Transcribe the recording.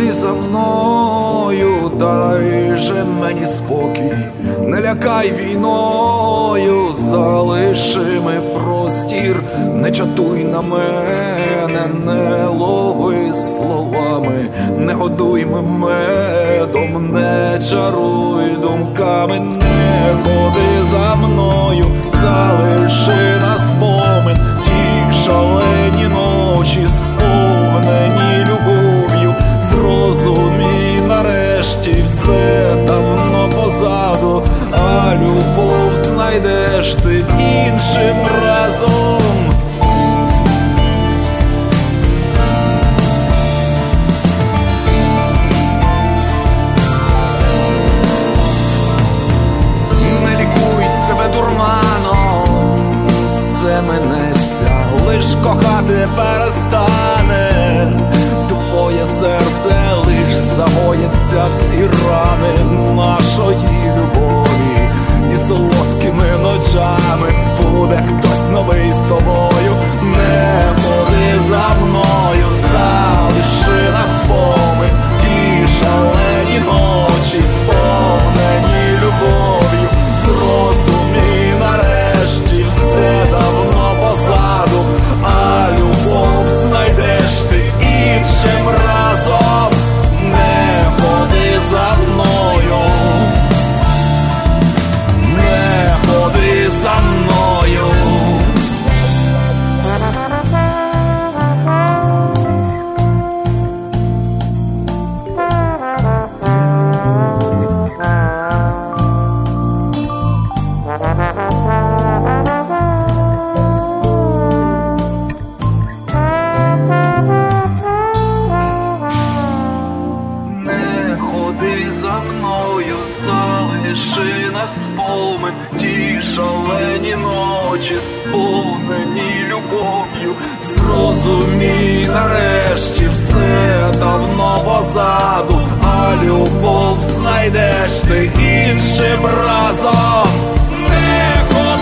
ходи за мною, дай же мені спокій, не лякай війною, залиши ми простір, не чатуй на мене, не лови словами, не годуй ми медом, не чаруй думками, не ходи за мною, залиши на спомин ті шалені ночі, сповнені любов'ю. Зрозумій, нарешті все давно позаду, а любов знайдеш ти іншим разом. Не лікуй себе дурманом, все минеться, лиш кохати перестане. Твоє серце лиш загояться всі рани нашої любові, і солодкими ночами буде хтось новий з тобою. Не ходи за мною, залиши на спомин ті шалені ночі, сповнені любов'ю. Зрозумій, нарешті все давно позаду, а любов знайдеш ти іншим разом. Не ходи за мною, не ходи за мною. Залиши на спомин ті шалені ночі, сповнені любов'ю. Зрозумій, нарешті все давно позаду, а любов знайдеш ти іншим разом. Не ходи